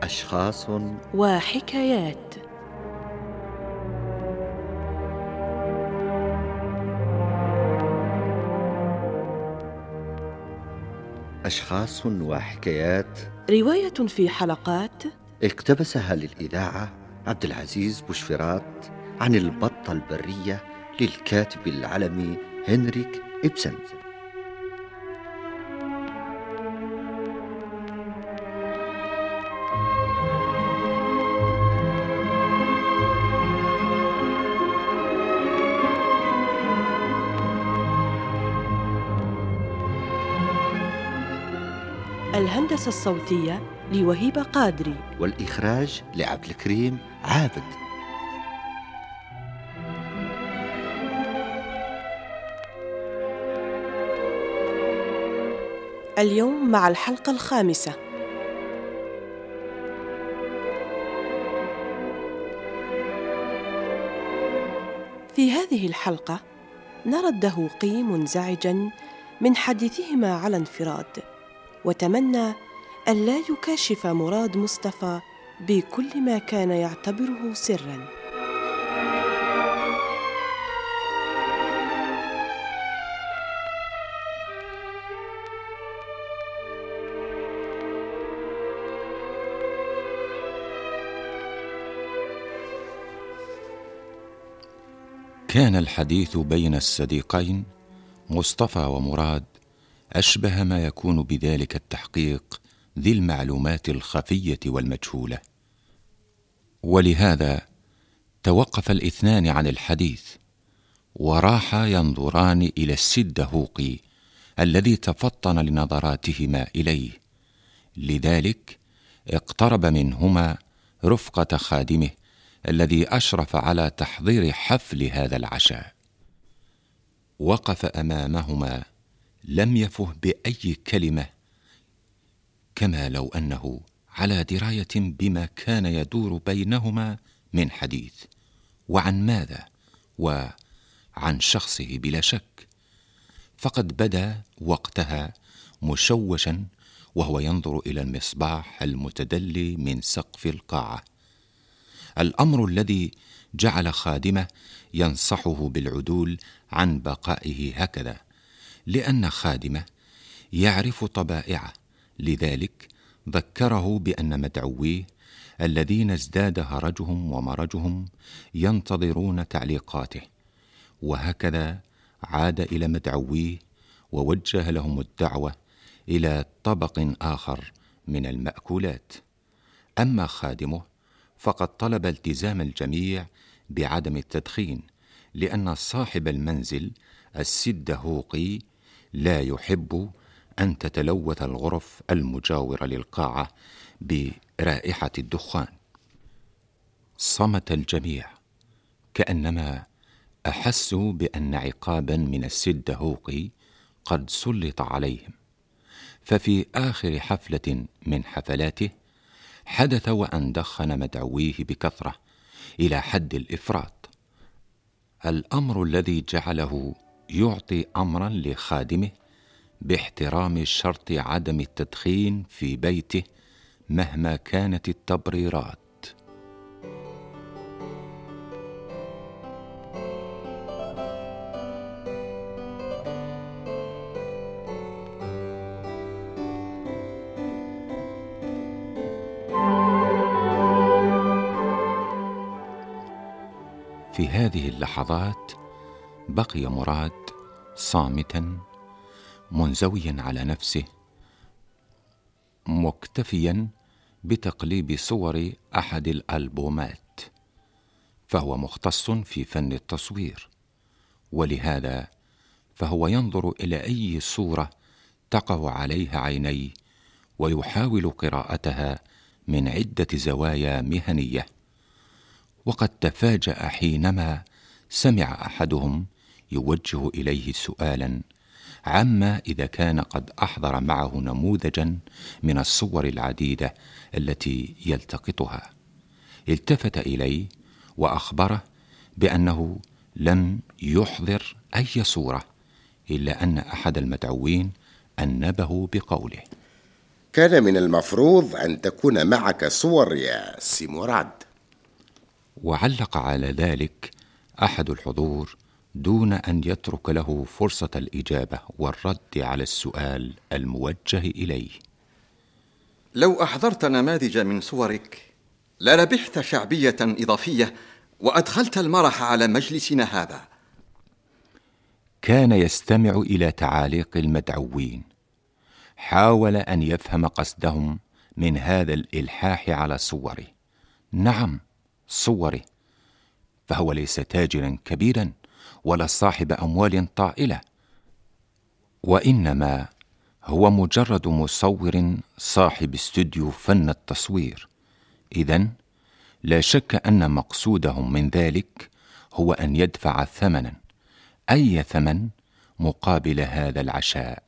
أشخاص وحكايات. أشخاص وحكايات، رواية في حلقات اقتبسها للإذاعة عبد العزيز بوشفرات عن البطة البرية للكاتب العالمي هنريك إبسن. الهندسة الصوتية لوهيبة قادري، والإخراج لعبد الكريم عابد. اليوم مع الحلقة 5. في هذه الحلقة نرى الدهوقي منزعجاً من حديثهما على انفراد، وتمنى ألا يكاشف مراد مصطفى بكل ما كان يعتبره سراً. كان الحديث بين الصديقين مصطفى ومراد أشبه ما يكون بذلك التحقيق ذي المعلومات الخفية والمجهولة، ولهذا توقف الاثنان عن الحديث وراحا ينظران إلى الدهوقي الذي تفطن لنظراتهما إليه. لذلك اقترب منهما رفقة خادمه الذي أشرف على تحضير حفل هذا العشاء. وقف أمامهما لم يفه بأي كلمة، كما لو أنه على دراية بما كان يدور بينهما من حديث، وعن ماذا، وعن شخصه بلا شك، فقد بدا وقتها مشوشا وهو ينظر إلى المصباح المتدلي من سقف القاعة، الأمر الذي جعل خادمه ينصحه بالعدول عن بقائه هكذا، لأن خادمه يعرف طبائعه. لذلك ذكره بأن مدعويه الذين ازداد هرجهم ومرجهم ينتظرون تعليقاته، وهكذا عاد إلى مدعويه ووجه لهم الدعوة إلى طبق آخر من المأكولات. أما خادمه فقد طلب التزام الجميع بعدم التدخين، لأن صاحب المنزل الدهوقي لا يحب أن تتلوث الغرف المجاورة للقاعة برائحة الدخان. صمت الجميع كأنما أحسوا بأن عقابا من الدهوقي قد سلط عليهم. ففي آخر حفلة من حفلاته حدث وأن دخن مدعويه بكثرة إلى حد الإفراط، الأمر الذي جعله يعطي أمرا لخادمه باحترام شرط عدم التدخين في بيته مهما كانت التبريرات. في هذه اللحظات بقي مراد صامتا منزويا على نفسه، مكتفيا بتقليب صور أحد الألبومات، فهو مختص في فن التصوير، ولهذا فهو ينظر إلى أي صورة تقع عليها عينيه ويحاول قراءتها من عدة زوايا مهنية. وقد تفاجأ حينما سمع أحدهم يوجه إليه سؤالا عما إذا كان قد أحضر معه نموذجا من الصور العديدة التي يلتقطها. التفت إليه وأخبره بأنه لم يحضر أي صورة، إلا أن أحد المدعوين أنبه بقوله: كان من المفروض أن تكون معك صور يا سي مراد. وعلق على ذلك أحد الحضور دون أن يترك له فرصة الإجابة والرد على السؤال الموجه إليه. لو أحضرت نماذج من صورك لربحت شعبية إضافية وأدخلت المرح على مجلسنا هذا. كان يستمع إلى تعاليق المدعوين، حاول أن يفهم قصدهم من هذا الإلحاح على صوره. نعم، صوره، فهو ليس تاجرا كبيرا ولا صاحب أموال طائلة، وإنما هو مجرد مصور صاحب استوديو فن التصوير. إذن لا شك أن مقصودهم من ذلك هو أن يدفع ثمنا، أي ثمن، مقابل هذا العشاء،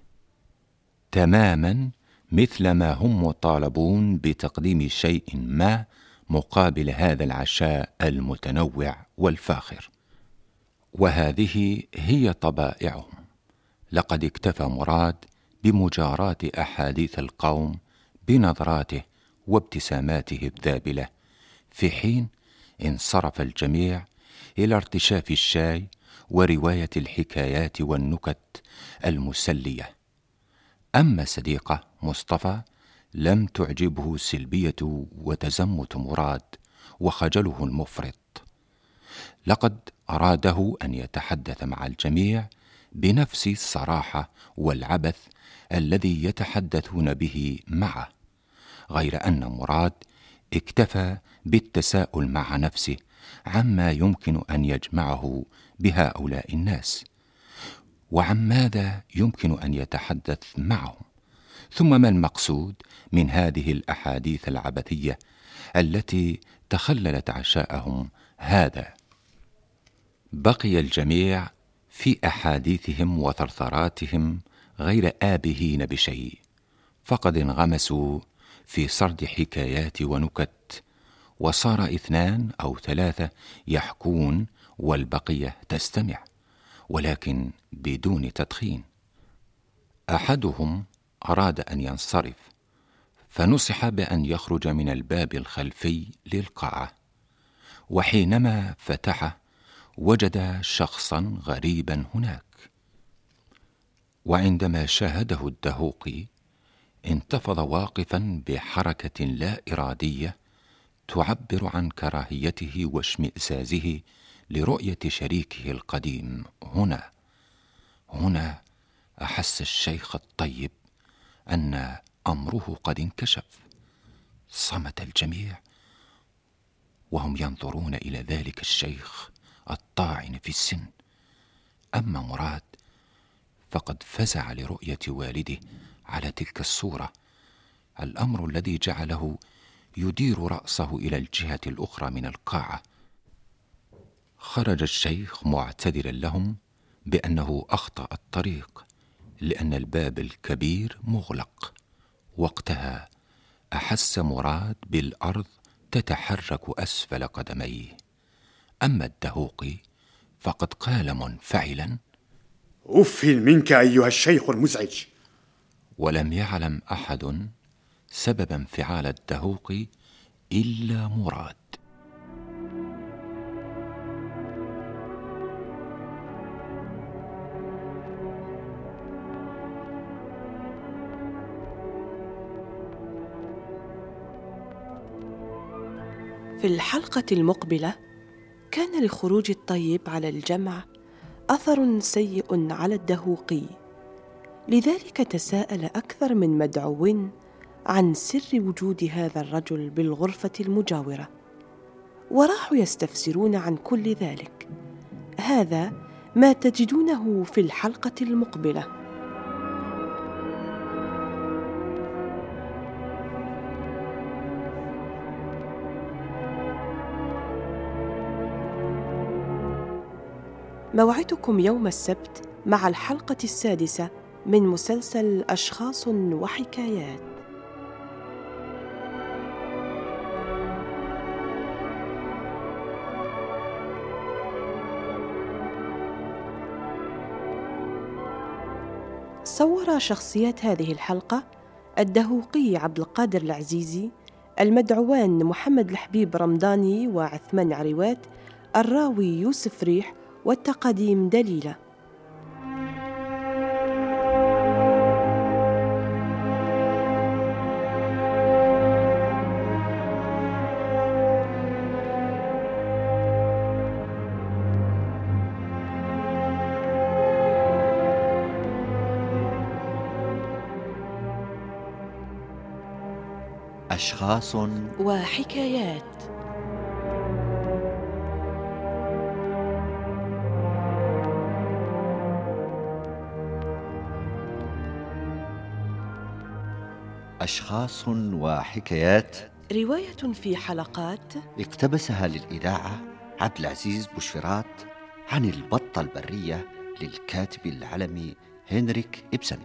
تماما مثل ما هم مطالبون بتقديم شيء ما مقابل هذا العشاء المتنوع والفاخر. وهذه هي طبائعهم. لقد اكتفى مراد بمجاراة أحاديث القوم بنظراته وابتساماته الذابلة، في حين انصرف الجميع إلى ارتشاف الشاي ورواية الحكايات والنكت المسلية. أما صديقه مصطفى لم تعجبه سلبية وتزمت مراد وخجله المفرط. لقد أراده أن يتحدث مع الجميع بنفس الصراحة والعبث الذي يتحدثون به معه، غير أن مراد اكتفى بالتساؤل مع نفسه عما يمكن أن يجمعه بهؤلاء الناس، وعن ماذا يمكن أن يتحدث معهم، ثم ما المقصود من هذه الأحاديث العبثية التي تخللت عشاءهم هذا. بقي الجميع في أحاديثهم وثرثراتهم غير آبهين بشيء، فقد انغمسوا في سرد حكايات ونكت، وصار 2 أو 3 يحكون والبقية تستمع، ولكن بدون تدخين. أحدهم أراد أن ينصرف، فنصح بأن يخرج من الباب الخلفي للقاعة، وحينما فتحه وجد شخصا غريبا هناك. وعندما شاهده الدهوقي انتفض واقفا بحركة لا إرادية تعبر عن كراهيته واشمئزازه لرؤية شريكه القديم هنا أحس الشيخ الطيب أن أمره قد انكشف. صمت الجميع وهم ينظرون إلى ذلك الشيخ الطاعن في السن. أما مراد فقد فزع لرؤية والده على تلك الصورة، الأمر الذي جعله يدير رأسه إلى الجهة الأخرى من القاعة. خرج الشيخ معتذرا لهم بأنه أخطأ الطريق لأن الباب الكبير مغلق. وقتها أحس مراد بالأرض تتحرك أسفل قدميه. أما الدهوقي فقد قال منفعلا: أف منك أيها الشيخ المزعج. ولم يعلم أحد سبب انفعال الدهوقي إلا مراد. في الحلقة المقبلة كان لخروج الطيب على الجمع أثر سيء على الدهوقي، لذلك تساءل أكثر من مدعو عن سر وجود هذا الرجل بالغرفة المجاورة، وراحوا يستفسرون عن كل ذلك. هذا ما تجدونه في الحلقة المقبلة. موعدكم يوم السبت مع الحلقة 6 من مسلسل أشخاص وحكايات. صور شخصيات هذه الحلقة الدهوقي عبد القادر العزيزي، المدعوان محمد الحبيب رمضاني وعثمان عريوات، الراوي يوسف ريح، والتقاديم دليلة. أشخاص وحكايات. أشخاص وحكايات، رواية في حلقات اقتبسها للإذاعة عبد العزيز بوشفرات عن البطة البرية للكاتب العلمي هنريك إبسن.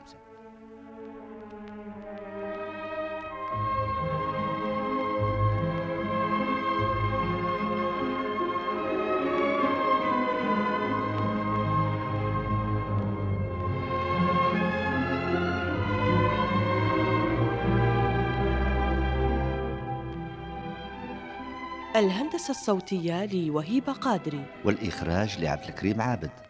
الهندسة الصوتية لوهيب قادري، والإخراج لعبد الكريم عابد.